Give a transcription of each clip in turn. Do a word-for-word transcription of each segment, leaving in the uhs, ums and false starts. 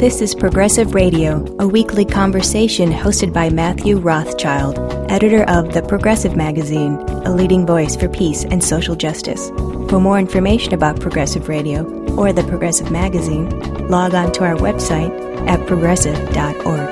This is Progressive Radio, a weekly conversation hosted by Matthew Rothschild, editor of The Progressive Magazine, a leading voice for peace and social justice. For more information about Progressive Radio or The Progressive Magazine, log on to our website at progressive dot org.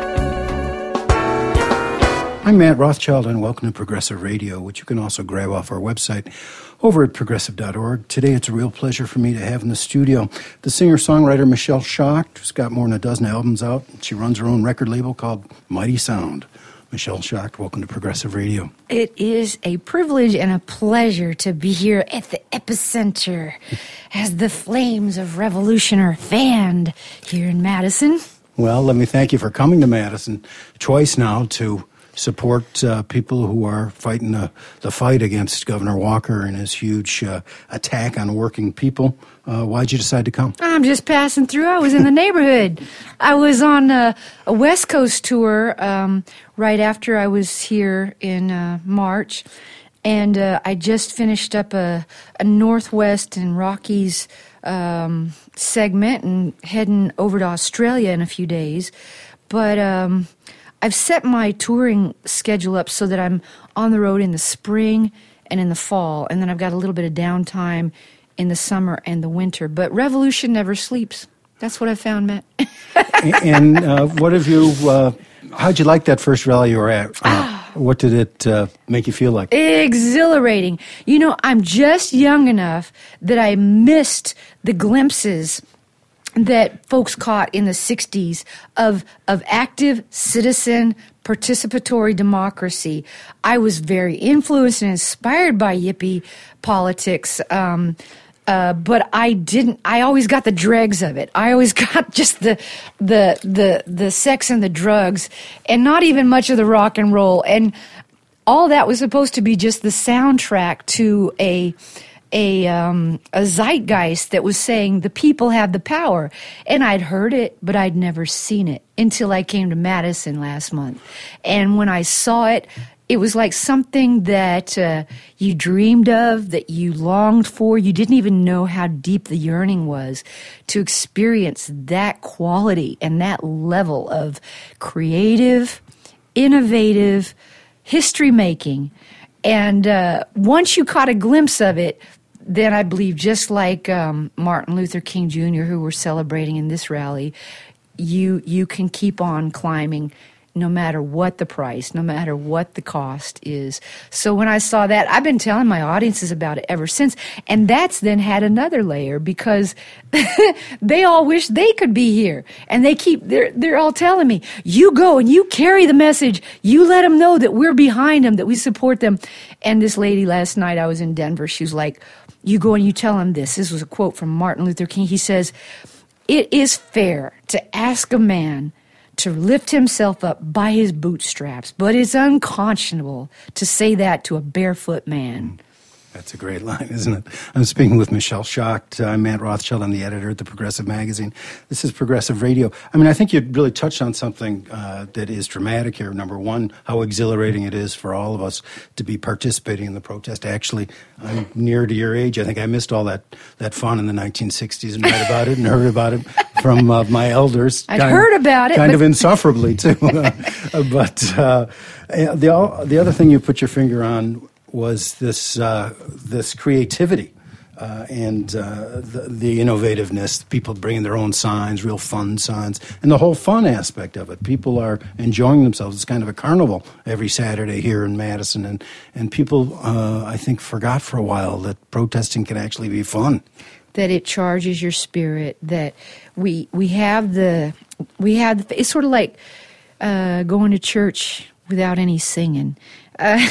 I'm Matt Rothschild, and welcome to Progressive Radio, which you can also grab off our website over at progressive dot org. Today, it's a real pleasure for me to have in the studio the singer-songwriter Michelle Schacht, who's got more than a dozen albums out. She runs her own record label called Mighty Sound. Michelle Schacht, welcome to Progressive Radio. It is a privilege and a pleasure to be here at the epicenter as the flames of revolution are fanned here in Madison. Well, let me thank you for coming to Madison twice now to support uh, people who are fighting the, the fight against Governor Walker and his huge uh, attack on working people. Uh, why'd you decide to come? I'm just passing through. I was in the neighborhood. I was on a, a West Coast tour um, right after I was here in uh, March, and uh, I just finished up a, a Northwest and Rockies um, segment and heading over to Australia in a few days. But Um, I've set my touring schedule up so that I'm on the road in the spring and in the fall, and then I've got a little bit of downtime in the summer and the winter. But revolution never sleeps. That's what I found, Matt. And uh, what have you, uh, how'd you like that first rally you were at? Uh, what did it uh, make you feel like? Exhilarating. You know, I'm just young enough that I missed the glimpses that folks caught in the sixties of of active citizen participatory democracy. I was very influenced and inspired by yippie politics, um, uh, but I didn't. I always got the dregs of it. I always got just the the the the sex and the drugs, and not even much of the rock and roll. And all that was supposed to be just the soundtrack to a. A, um, a zeitgeist that was saying the people have the power. And I'd heard it, but I'd never seen it until I came to Madison last month. And when I saw it, it was like something that uh, you dreamed of, that you longed for. You didn't even know how deep the yearning was to experience that quality and that level of creative, innovative history-making. And uh, once you caught a glimpse of it, then I believe, just like um, Martin Luther King Junior, who we're celebrating in this rally, you you can keep on climbing no matter what the price, no matter what the cost is. So when I saw that, I've been telling my audiences about it ever since. And that's then had another layer, because they all wish they could be here. And they keep, they're, they're all telling me, you go and you carry the message. You let them know that we're behind them, that we support them. And this lady last night, I was in Denver, she was like, you go and you tell them this. This was a quote from Martin Luther King. He says, "It is fair to ask a man to lift himself up by his bootstraps, but it's unconscionable to say that to a barefoot man." That's a great line, isn't it? I'm speaking with Michelle Schacht. I'm Matt Rothschild. I'm the editor at the Progressive Magazine. This is Progressive Radio. I mean, I think you really touched on something uh, that is dramatic here. Number one, how exhilarating it is for all of us to be participating in the protest. Actually, I'm near to your age. I think I missed all that, that fun in the nineteen sixties and read about it and heard about it from uh, my elders. I'd kind, heard about it. Kind but... of insufferably, too. but uh, the, the other thing you put your finger on was this uh, this creativity uh, and uh, the, the innovativeness, people bringing their own signs, real fun signs, and the whole fun aspect of it. People are enjoying themselves. It's kind of a carnival every Saturday here in Madison, and, and people, uh, I think, forgot for a while that protesting can actually be fun. That it charges your spirit, that we we have the, we have, the, it's sort of like uh, going to church without any singing. Uh,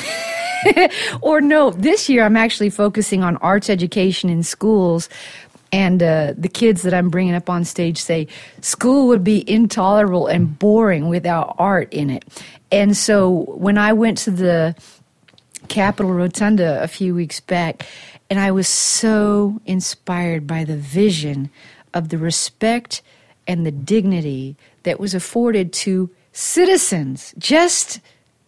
or no, this year I'm actually focusing on arts education in schools, and uh, the kids that I'm bringing up on stage say school would be intolerable and boring without art in it. And so when I went to the Capitol Rotunda a few weeks back, and I was so inspired by the vision of the respect and the dignity that was afforded to citizens, just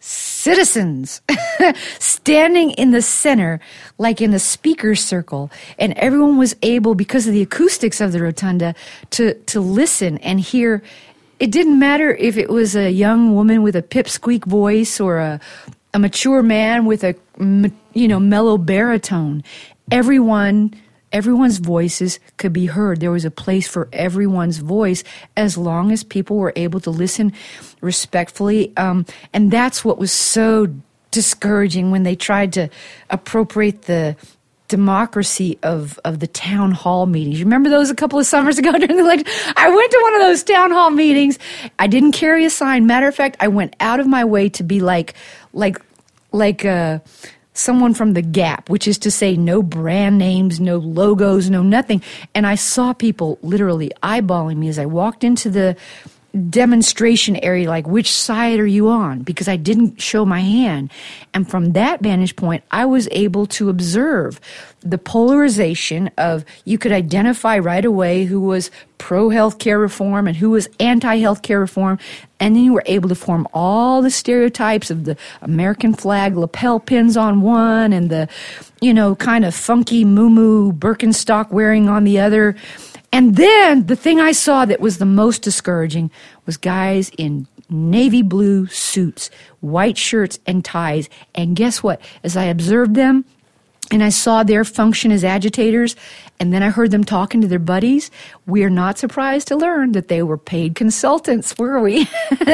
citizens standing in the center, like in the speaker's circle, and everyone was able, because of the acoustics of the rotunda, to, to listen and hear. It didn't matter if it was a young woman with a pipsqueak voice or a, a mature man with a, you know, mellow baritone. Everyone... Everyone's voices could be heard. There was a place for everyone's voice as long as people were able to listen respectfully. Um, and that's what was so discouraging when they tried to appropriate the democracy of, of the town hall meetings. You remember those a couple of summers ago during the election? I went to one of those town hall meetings. I didn't carry a sign. Matter of fact, I went out of my way to be like, like, like, uh, someone from the Gap, which is to say no brand names, no logos, no nothing. And I saw people literally eyeballing me as I walked into the demonstration area, like, which side are you on? Because I didn't show my hand. And from that vantage point, I was able to observe the polarization of, you could identify right away who was pro-healthcare reform and who was anti-healthcare reform. And then you were able to form all the stereotypes of the American flag lapel pins on one and the, you know, kind of funky moo-moo Birkenstock wearing on the other. And then the thing I saw that was the most discouraging was guys in navy blue suits, white shirts and ties. And guess what? As I observed them and I saw their function as agitators, and then I heard them talking to their buddies, we are not surprised to learn that they were paid consultants, were we?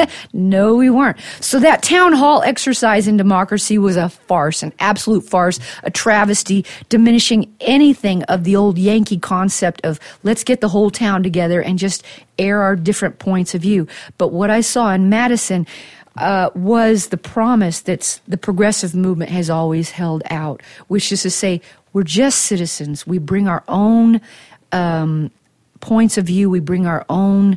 No, we weren't. So that town hall exercise in democracy was a farce, an absolute farce, a travesty, diminishing anything of the old Yankee concept of let's get the whole town together and just air our different points of view. But what I saw in Madison Uh, was the promise that the progressive movement has always held out, which is to say, we're just citizens. We bring our own um, points of view. We bring our own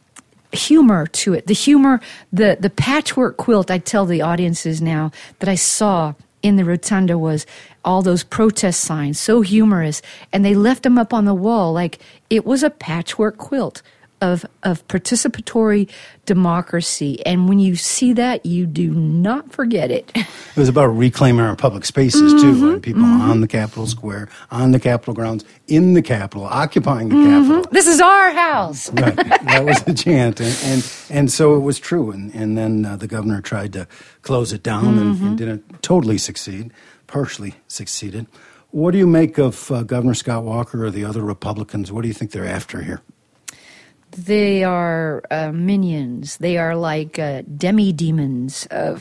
humor to it. The humor, the, the patchwork quilt, I tell the audiences now, that I saw in the rotunda was all those protest signs, so humorous, and they left them up on the wall like it was a patchwork quilt of of participatory democracy. And when you see that, you do not forget it. It was about reclaiming our public spaces, mm-hmm, too. Right? People mm-hmm. on the Capitol Square, on the Capitol grounds, in the Capitol, occupying the mm-hmm. Capitol. This is our house. Right. That was the chant. And, and, and so it was true. And, and then uh, the governor tried to close it down mm-hmm. and, and didn't totally succeed, partially succeeded. What do you make of uh, Governor Scott Walker or the other Republicans? What do you think they're after here? They are uh, minions. They are like uh, demi-demons. Of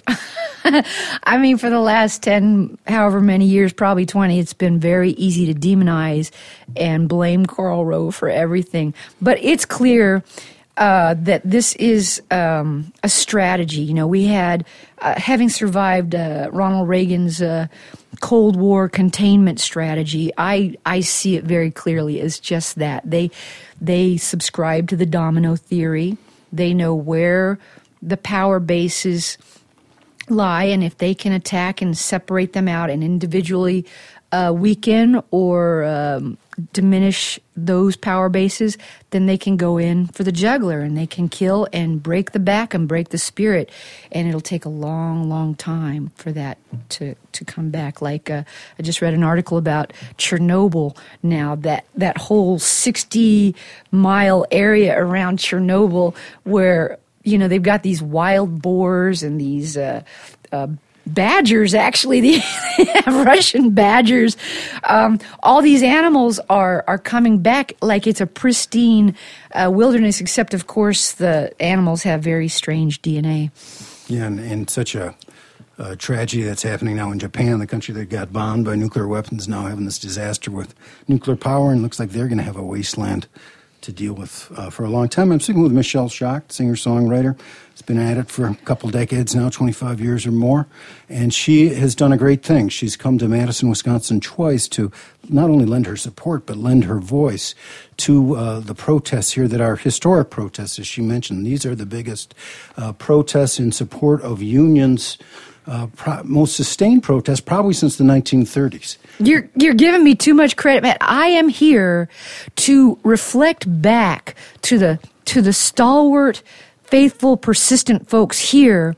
I mean, for the last ten, however many years, probably twenty, it's been very easy to demonize and blame Karl Rove for everything. But it's clear uh, that this is um, a strategy. You know, we had, uh, having survived uh, Ronald Reagan's uh, Cold War containment strategy, I, I see it very clearly as just that. They they subscribe to the domino theory. They know where the power bases lie, and if they can attack and separate them out and individually uh, weaken or um, diminish those power bases, then they can go in for the jugular and they can kill and break the back and break the spirit. And it'll take a long, long time for that to, to come back. Like uh, I just read an article about Chernobyl now, that, that whole sixty-mile area around Chernobyl where, you know, they've got these wild boars and these uh, uh badgers, actually, the Russian badgers. Um, all these animals are, are coming back like it's a pristine uh, wilderness, except, of course, the animals have very strange D N A. Yeah, and, and such a, a tragedy that's happening now in Japan, the country that got bombed by nuclear weapons, now having this disaster with nuclear power, and it looks like they're going to have a wasteland to deal with uh, for a long time. I'm speaking with Michelle Schacht, singer-songwriter. Has been at it for a couple decades now, twenty-five years or more, and she has done a great thing. She's come to Madison, Wisconsin twice to not only lend her support, but lend her voice to uh, the protests here that are historic protests, as she mentioned. These are the biggest uh, protests in support of unions, uh, pro- most sustained protests probably since the nineteen thirties. You're you're giving me too much credit, Matt. I am here to reflect back to the to the stalwart, faithful, persistent folks here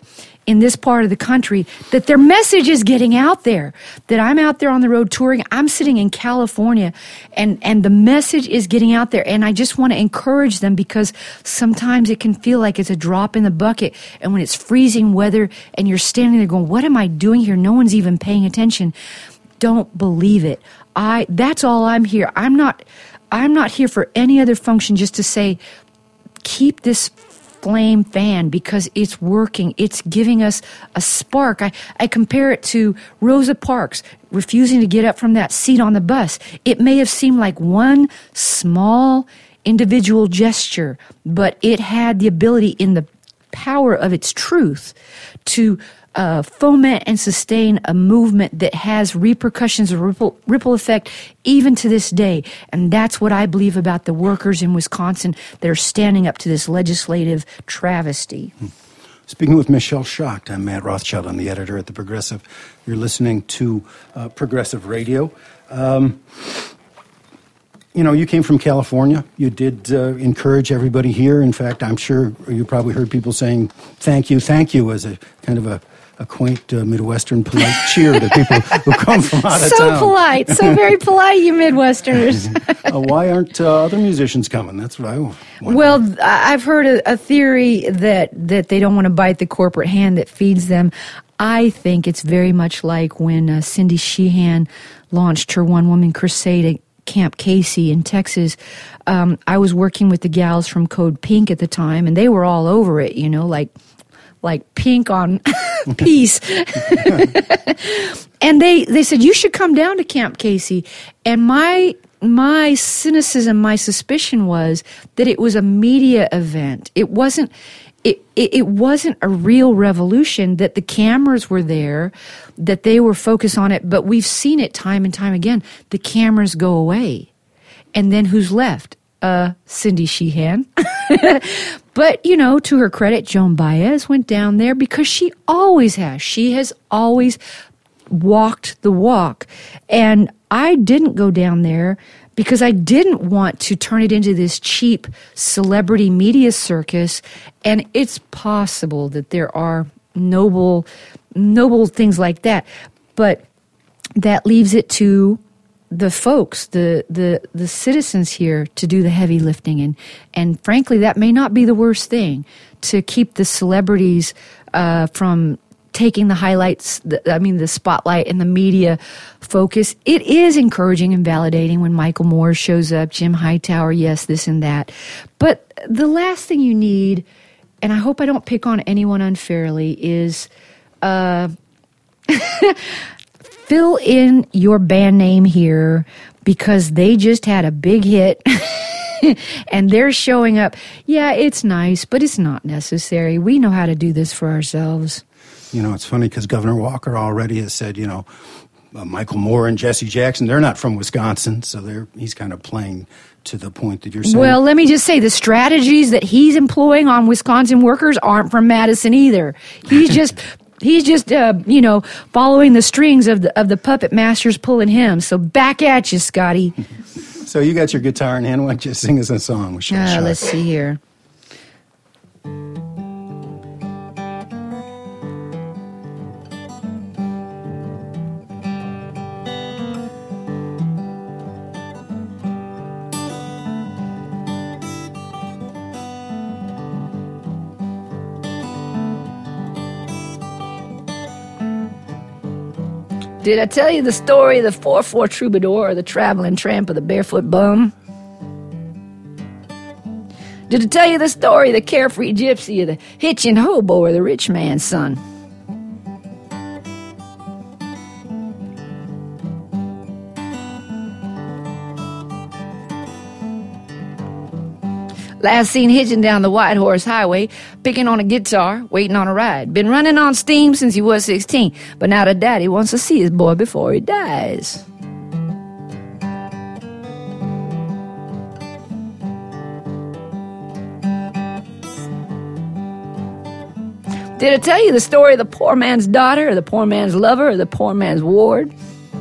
in this part of the country, that their message is getting out there, that I'm out there on the road touring. I'm sitting in California, and, and the message is getting out there. And I just want to encourage them, because sometimes it can feel like it's a drop in the bucket. And when it's freezing weather and you're standing there going, what am I doing here? No one's even paying attention. Don't believe it. I, that's all I'm here. I'm not, I'm not here for any other function, just to say, keep this flame fan, because it's working. It's giving us a spark. I, I compare it to Rosa Parks refusing to get up from that seat on the bus. It may have seemed like one small individual gesture, but it had the ability, in the power of its truth, to uh, foment and sustain a movement that has repercussions, a ripple, ripple effect, even to this day. And that's what I believe about the workers in Wisconsin that are standing up to this legislative travesty. Hmm. Speaking with Michelle Schacht, I'm Matt Rothschild. I'm the editor at The Progressive. You're listening to uh, Progressive Radio. Um, you know, you came from California. You did uh, encourage everybody here. In fact, I'm sure you probably heard people saying, thank you, thank you, as a kind of a, a quaint uh, Midwestern polite cheer to people who come from out of so town. So polite, so very polite, you Midwesterners. uh, why aren't uh, other musicians coming? That's what I want. Well, I've heard a, a theory that, that they don't want to bite the corporate hand that feeds them. I think it's very much like when uh, Cindy Sheehan launched her one-woman crusade at Camp Casey in Texas. Um, I was working with the gals from Code Pink at the time, and they were all over it, you know, like like pink on peace. And they, they said, you should come down to Camp Casey. And my my cynicism, my suspicion was that it was a media event. It wasn't it, it, it wasn't a real revolution, that the cameras were there, that they were focused on it. But we've seen it time and time again. The cameras go away. And then who's left? Uh, Cindy Sheehan. But, you know, to her credit, Joan Baez went down there because she always has. She has always walked the walk. And I didn't go down there because I didn't want to turn it into this cheap celebrity media circus. And it's possible that there are noble, noble things like that. But that leaves it to the folks, the, the, the citizens here to do the heavy lifting. And, and frankly, that may not be the worst thing, to keep the celebrities uh, from taking the highlights, the, I mean, the spotlight and the media focus. It is encouraging and validating when Michael Moore shows up, Jim Hightower, yes, this and that. But the last thing you need, and I hope I don't pick on anyone unfairly, is uh, fill in your band name here because they just had a big hit and they're showing up. Yeah, it's nice, but it's not necessary. We know how to do this for ourselves. You know, it's funny because Governor Walker already has said, you know, uh, Michael Moore and Jesse Jackson, they're not from Wisconsin, so they're he's kind of playing to the point that you're saying. Well, let me just say, the strategies that he's employing on Wisconsin workers aren't from Madison either. He's just... He's just, uh, you know, following the strings of the of the puppet masters pulling him. So back at you, Scotty. So you got your guitar in hand. Why don't you sing us a song? We should uh, let's see here. Did I tell you the story of the four four troubadour or the traveling tramp of the barefoot bum? Did I tell you the story of the carefree gypsy or the hitching hobo or the rich man's son? Last seen hitching down the White Horse Highway, picking on a guitar, waiting on a ride. Been running on steam since he was sixteen, but now the daddy wants to see his boy before he dies. Did I tell you the story of the poor man's daughter, or the poor man's lover, or the poor man's ward?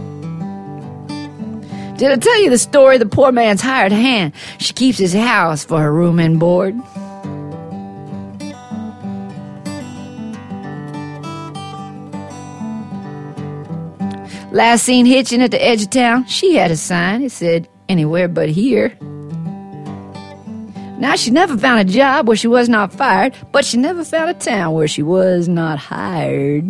Did I tell you the story of the poor man's hired hand? She keeps his house for her room and board. Last seen hitching at the edge of town, she had a sign. It said, anywhere but here. Now, she never found a job where she was not fired, but she never found a town where she was not hired.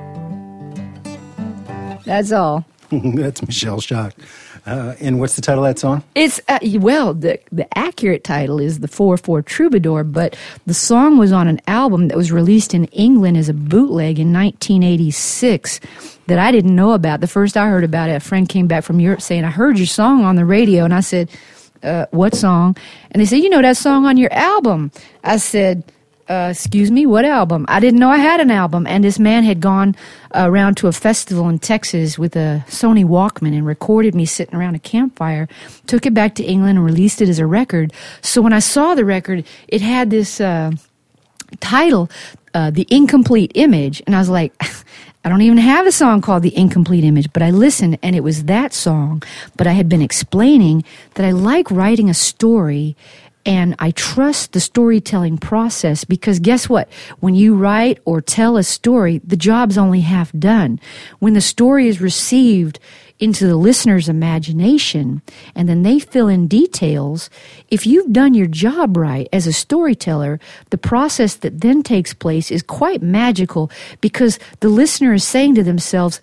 That's all. That's Michelle Shock. Uh, and what's the title of that song? It's, uh, well, the the accurate title is The four four Troubadour, but the song was on an album that was released in England as a bootleg in nineteen eighty-six that I didn't know about. The first I heard about it, a friend came back from Europe saying, I heard your song on the radio, and I said, uh, what song? And they said, you know that song on your album. I said, Uh, excuse me, what album? I didn't know I had an album. And this man had gone uh, around to a festival in Texas with a Sony Walkman and recorded me sitting around a campfire, took it back to England and released it as a record. So when I saw the record, it had this uh, title, uh, The Incomplete Image. And I was like, I don't even have a song called The Incomplete Image, but I listened and it was that song. But I had been explaining that I like writing a story and I trust the storytelling process because guess what? When you write or tell a story, the job's only half done. When the story is received into the listener's imagination and then they fill in details, if you've done your job right as a storyteller, the process that then takes place is quite magical because the listener is saying to themselves,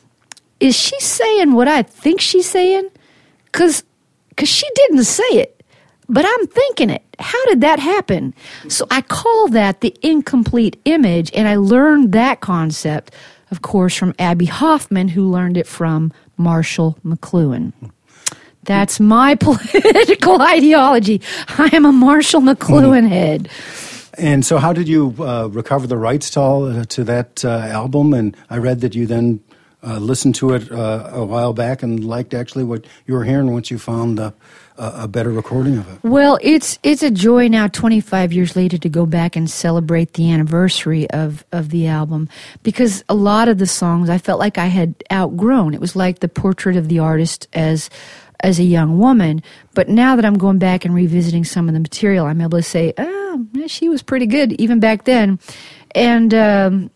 is she saying what I think she's saying? Because because she didn't say it. But I'm thinking it. How did that happen? So I call that the incomplete image, and I learned that concept, of course, from Abbie Hoffman, who learned it from Marshall McLuhan. That's my political ideology. I am a Marshall McLuhan head. And so how did you uh, recover the rights to, all, uh, to that uh, album? And I read that you then uh, listened to it uh, a while back and liked actually what you were hearing once you found the... a better recording of it. Well, it's it's a joy now, twenty-five years later, to go back and celebrate the anniversary of, of the album because a lot of the songs I felt like I had outgrown. It was like the portrait of the artist as as a young woman. But now that I'm going back and revisiting some of the material, I'm able to say, oh, she was pretty good even back then. And um,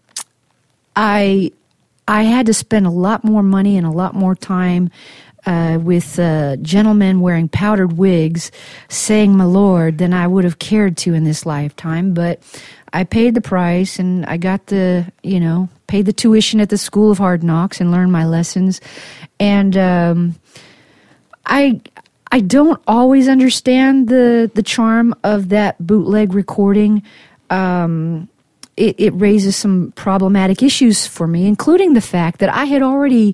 I I had to spend a lot more money and a lot more time Uh, with uh, gentlemen wearing powdered wigs saying my lord than I would have cared to in this lifetime. But I paid the price and I got the, you know, paid the tuition at the School of Hard Knocks and learned my lessons. And um, I I don't always understand the, the charm of that bootleg recording. Um, it, it raises some problematic issues for me, including the fact that I had already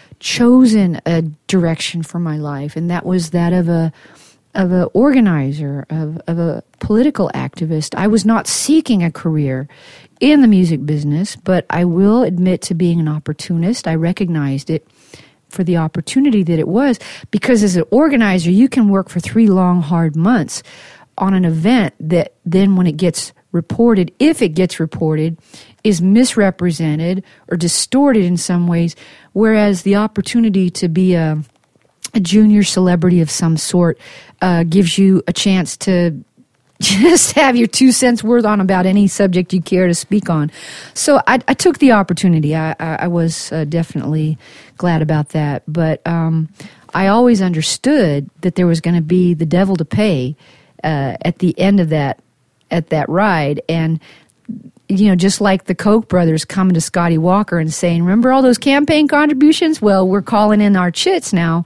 chosen a direction for my life, and that was that of a of a organizer, of, of a political activist. I was not seeking a career in the music business, but I will admit to being an opportunist. I recognized it for the opportunity that it was, because as an organizer, you can work for three long, hard months on an event that then when it gets reported, if it gets reported, is misrepresented or distorted in some ways, whereas the opportunity to be a, a junior celebrity of some sort uh, gives you a chance to just have your two cents worth on about any subject you care to speak on. So I, I took the opportunity. I, I, I was uh, definitely glad about that. But um, I always understood that there was going to be the devil to pay uh, at the end of that at that ride. And you know, just like the Koch brothers coming to Scotty Walker and saying, remember all those campaign contributions? Well, we're calling in our chits now.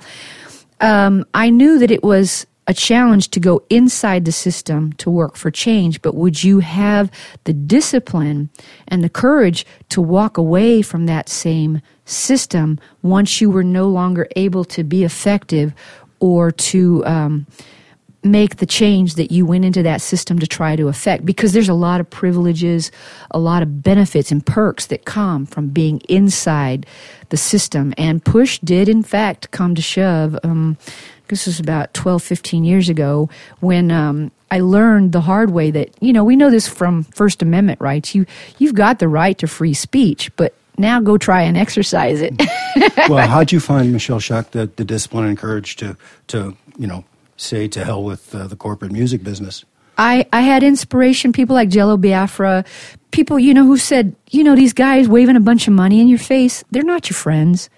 Um, I knew that it was a challenge to go inside the system to work for change, but would you have the discipline and the courage to walk away from that same system once you were no longer able to be effective or to um, make the change that you went into that system to try to affect? Because there's a lot of privileges, a lot of benefits and perks that come from being inside the system. And push did, in fact, come to shove. Um, this was about twelve, fifteen years ago when um, I learned the hard way that, you know, we know this from First Amendment rights. You, you've got the right to free speech, but now go try and exercise it. Well, how'd you find, Michelle Shock, the, the discipline and courage to, to you know, say to hell with uh, the corporate music business? I, I had inspiration, people like Jello Biafra, people, you know, who said, you know, these guys waving a bunch of money in your face, they're not your friends.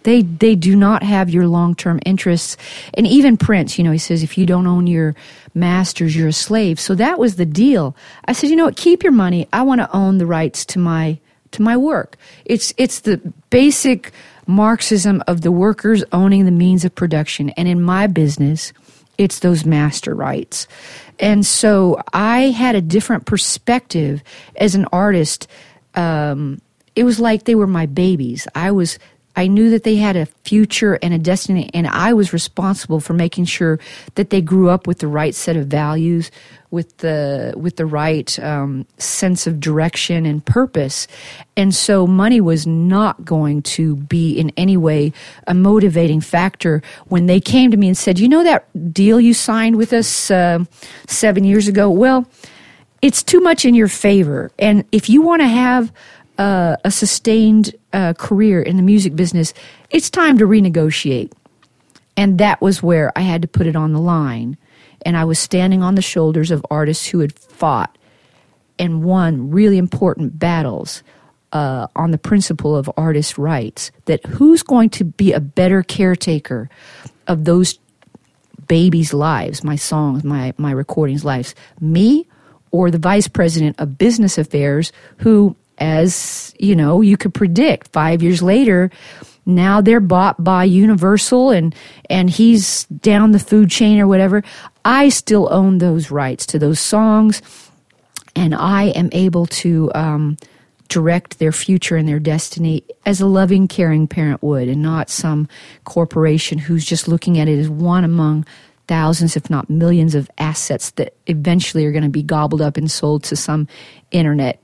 They they do not have your long-term interests. And even Prince, you know, he says, if you don't own your masters, you're a slave. So that was the deal. I said, you know what, keep your money. I want to own the rights to my to my work. It's it's the basic Marxism of the workers owning the means of production. And in my business, it's those master rights. And so I had a different perspective as an artist. Um, it was like they were my babies. I was, I knew that they had a future and a destiny, and I was responsible for making sure that they grew up with the right set of values, with the with the right um, sense of direction and purpose. And so money was not going to be in any way a motivating factor when they came to me and said, you know that deal you signed with us uh, seven years ago? Well, it's too much in your favor. And if you want to have uh, a sustained uh, career in the music business, it's time to renegotiate. And that was where I had to put it on the line. And I was standing on the shoulders of artists who had fought and won really important battles uh, on the principle of artist rights, that who's going to be a better caretaker of those babies' lives, my songs, my, my recordings' lives, me or the vice president of business affairs who, as you know, you could predict five years later, now they're bought by Universal and and he's down the food chain or whatever. I still own those rights to those songs, and I am able to um, direct their future and their destiny as a loving, caring parent would, and not some corporation who's just looking at it as one among thousands, if not millions, of assets that eventually are going to be gobbled up and sold to some internet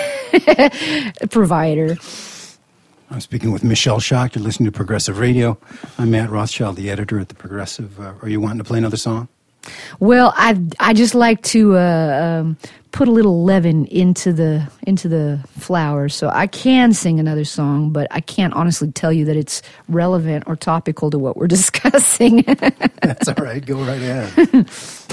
provider. I'm speaking with Michelle Shock. You're listening to Progressive Radio. I'm Matt Rothschild, the editor at the Progressive. Uh, are you wanting to play another song? Well, I I just like to uh, um, put a little leaven into the into the flowers. So I can sing another song, but I can't honestly tell you that it's relevant or topical to what we're discussing. That's all right. Go right ahead.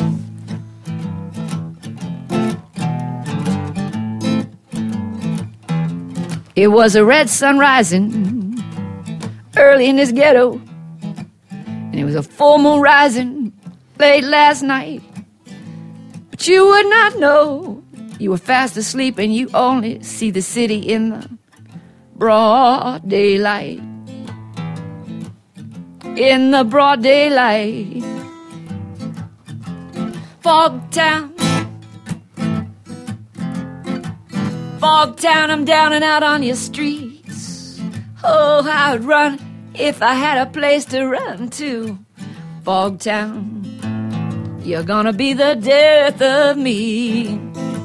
It was a red sun rising early in this ghetto, and it was a full moon rising late last night. But you would not know. You were fast asleep and you only see the city in the broad daylight. In the broad daylight. Fog town. Fog town, I'm down and out on your streets. Oh, I would run if I had a place to run to. Fog town, you're gonna be the death of me.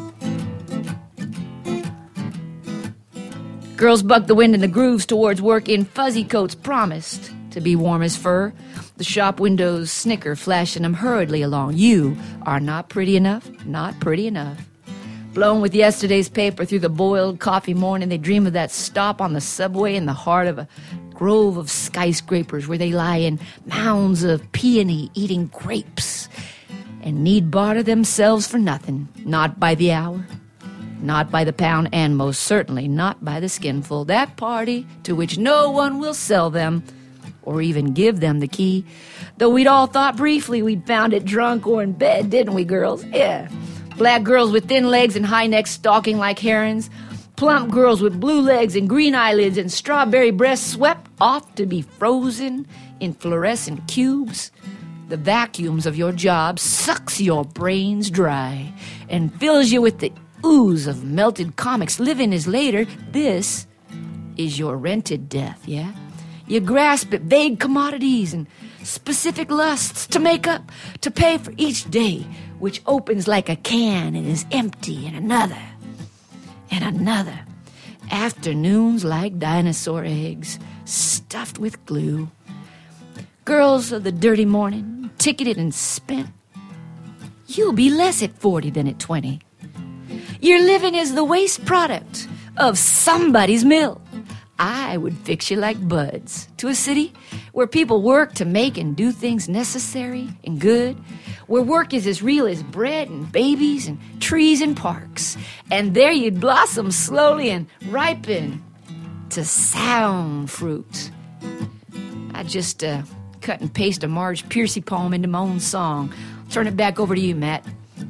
Girls buck the wind in the grooves towards work in fuzzy coats promised to be warm as fur. The shop windows snicker, flashing them hurriedly along. You are not pretty enough, not pretty enough. Blown with yesterday's paper through the boiled coffee morning, they dream of that stop on the subway in the heart of a grove of skyscrapers where they lie in mounds of peony eating grapes and need barter themselves for nothing, not by the hour, not by the pound, and most certainly not by the skinful. That party to which no one will sell them or even give them the key, though we'd all thought briefly we'd found it drunk or in bed, didn't we, girls? Yeah. Black girls with thin legs and high necks stalking like herons. Plump girls with blue legs and green eyelids and strawberry breasts swept off to be frozen in fluorescent cubes. The vacuums of your job sucks your brains dry and fills you with the ooze of melted comics. Living is later. This is your rented death, yeah? You grasp at vague commodities and specific lusts to make up, to pay for each day, which opens like a can and is empty, and another, and another. Afternoons like dinosaur eggs, stuffed with glue. Girls of the dirty morning, ticketed and spent. You'll be less at forty than at twenty. Your living is the waste product of somebody's mill. I would fix you like buds to a city where people work to make and do things necessary and good, where work is as real as bread and babies and trees and parks. And there you'd blossom slowly and ripen to sound fruit. I just uh, cut and paste a Marge Piercy poem into my own song. Turn it back over to you, Matt.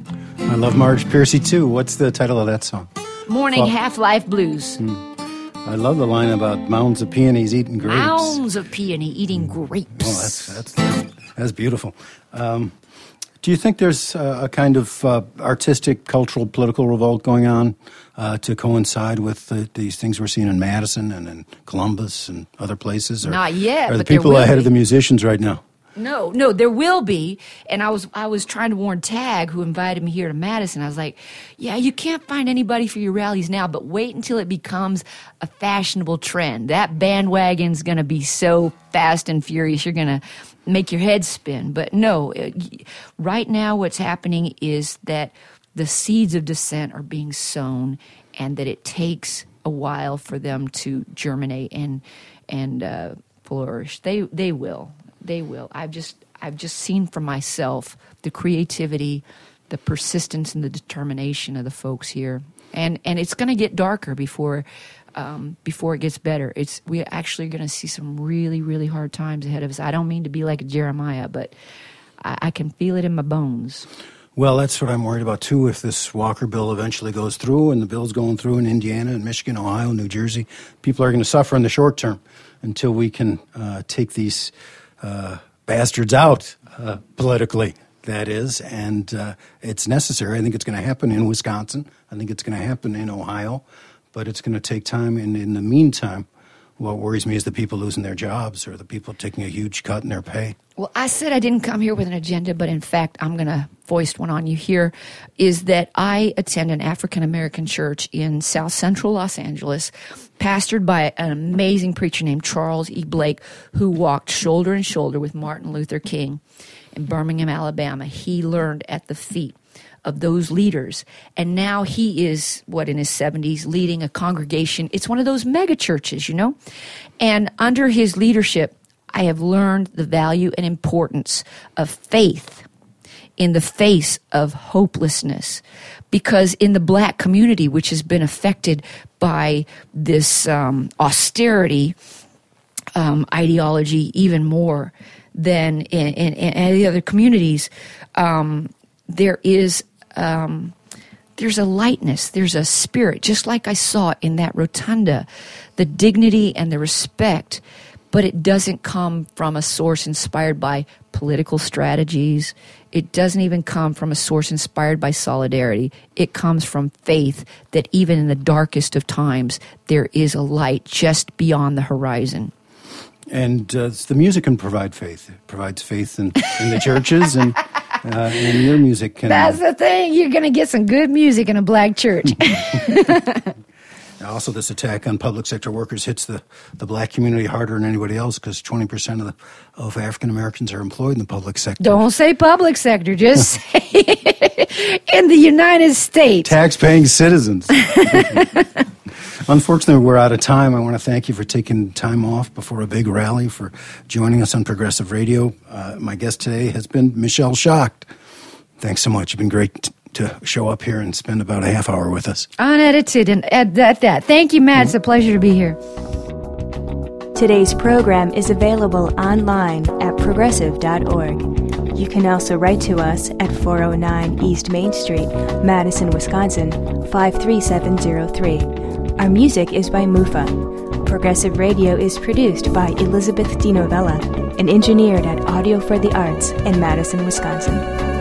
I love Marge Piercy, too. What's the title of that song? Morning well, Half-Life Blues. Hmm. I love the line about mounds of peonies eating grapes. Mounds of peony eating grapes. Oh, that's that's that's, that's beautiful. Um, do you think there's uh, a kind of uh, artistic, cultural, political revolt going on uh, to coincide with uh, these things we're seeing in Madison and in Columbus and other places? Or, Not yet. Are the but there people will ahead be. of the musicians right now? No, no, there will be. And I was I was trying to warn Tag, who invited me here to Madison. I was like, yeah, you can't find anybody for your rallies now, but wait until it becomes a fashionable trend. That bandwagon's going to be so fast and furious, you're going to make your head spin. But no, it, right now what's happening is that the seeds of dissent are being sown, and that it takes a while for them to germinate and and uh, flourish. They they will. They will. I've just I've just seen for myself the creativity, the persistence, and the determination of the folks here, and and it's going to get darker before um, before it gets better. It's we're actually going to see some really really hard times ahead of us. I don't mean to be like Jeremiah, but I, I can feel it in my bones. Well, that's what I'm worried about, too, if this Walker bill eventually goes through, and the bill's going through in Indiana and Michigan, Ohio, New Jersey. People are going to suffer in the short term until we can uh, take these uh, bastards out uh, politically, that is, and uh, it's necessary. I think it's going to happen in Wisconsin. I think it's going to happen in Ohio, but it's going to take time, and in the meantime, what worries me is the people losing their jobs or the people taking a huge cut in their pay. Well, I said I didn't come here with an agenda, but in fact, I'm going to foist one on you here, is that I attend an African-American church in South Central Los Angeles, pastored by an amazing preacher named Charles E. Blake, who walked shoulder and shoulder with Martin Luther King in Birmingham, Alabama. He learned at the feet of those leaders, and now he is, what, in his seventies, leading a congregation. It's one of those mega churches, you know, and under his leadership, I have learned the value and importance of faith in the face of hopelessness, because in the black community, which has been affected by this um, austerity um, ideology even more than in, in, in any other communities, um, there is um, there's a lightness, there's a spirit, just like I saw in that rotunda, the dignity and the respect. But it doesn't come from a source inspired by political strategies. It doesn't even come from a source inspired by solidarity. It comes from faith that even in the darkest of times, there is a light just beyond the horizon. And uh, the music can provide faith. It provides faith in, in the churches, and, uh, and your music can... That's the thing. You're going to get some good music in a black church. Also, this attack on public sector workers hits the, the black community harder than anybody else, because twenty percent of, the, of African Americans are employed in the public sector. Don't say public sector, just say in the United States. Tax-paying citizens. Unfortunately, we're out of time. I want to thank you for taking time off before a big rally, for joining us on Progressive Radio. Uh, my guest today has been Michelle Schacht. Thanks so much. You've been great t- to show up here and spend about a half hour with us. Unedited and at that, that. Thank you, Matt. It's a pleasure to be here. Today's program is available online at progressive dot org. You can also write to us at four oh nine East Main Street, Madison, Wisconsin, five three seven zero three. Our music is by Mufa. Progressive Radio is produced by Elizabeth DiNovella and engineered at Audio for the Arts in Madison, Wisconsin.